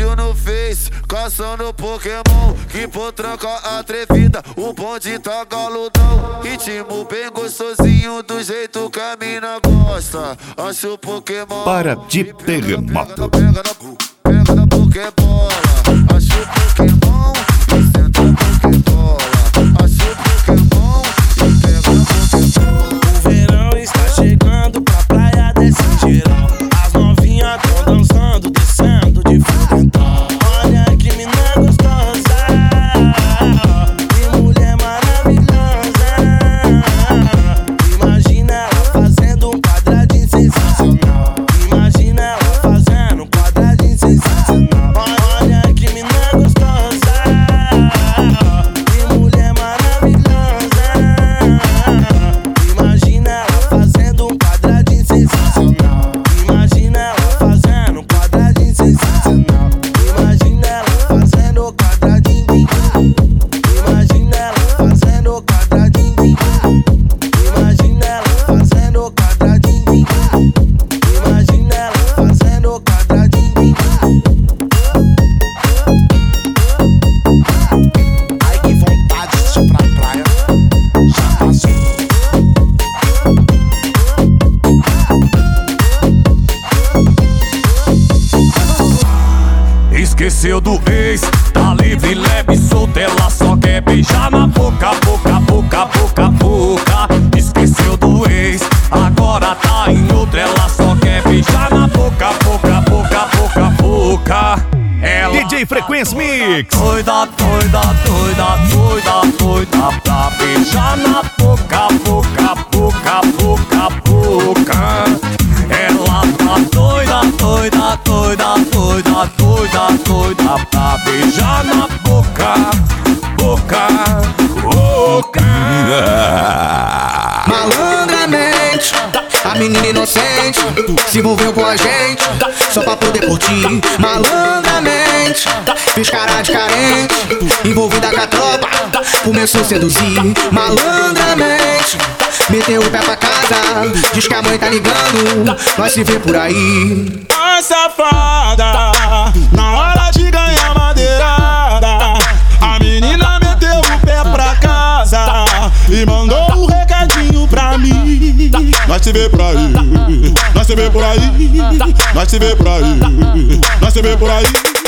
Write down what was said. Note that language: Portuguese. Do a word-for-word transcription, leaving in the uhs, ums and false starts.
vídeo no Face, caçando Pokémon, que potranca atrevida, o bonde tá galudão. Ritmo bem gostosinho, do jeito que a mina gosta. Acho o Pokémon Para de terremoto. Pega na, pega na Pokébola. Acho o Pokémon e senta a Pokébola. Acho o Pokémon e pega na Pokébola. O verão está chegando pra praia desse geral. As novinhas tão dançando, descendo de fudentão. Olha que mina gostosa, que mulher maravilhosa. Imagina ela fazendo um quadradinho sensacional. Imagina ela fazendo um quadradinho sensacional. Olha que mina gostosa, que mulher maravilhosa. Imagina ela fazendo um quadradinho sensacional. Imagina ela fazendo um quadradinho sensacional. Imagina ela fazendo o quadradinho. Imagina ela fazendo o quadradinho. Imagina ela fazendo o quadradinho. Imagina ela fazendo o quadradinho. Ai, que vontade de ir pra praia. Já passou. Esqueceu do ex, tá livre, leve, solta. Ela só quer beijar na boca, boca, boca, boca, boca. Esqueceu do ex, agora tá em outra. Ela só quer beijar na boca, boca, boca, boca, boca. Ela D J Frequência Mix. doida, doida, doida, doida, doida pra beijar na boca, boca, boca, boca, boca. Ela tá doida, doida, doida, doida, doida, doida pra beijar na boca, boca, boca. Malandramente, a menina inocente se envolveu com a gente só pra poder curtir. Malandramente, fez cara de carente, envolvida com a tropa, começou a seduzir. Malandramente, meteu o pé pra casa, diz que a mãe tá ligando, nós se vê por aí. A safada, na hora de ganhar madeirada, a menina meteu o pé pra casa e mandou um recadinho pra mim. Nós se vê por aí, nós se vê por aí, nós se vê por aí, nós se vê por aí.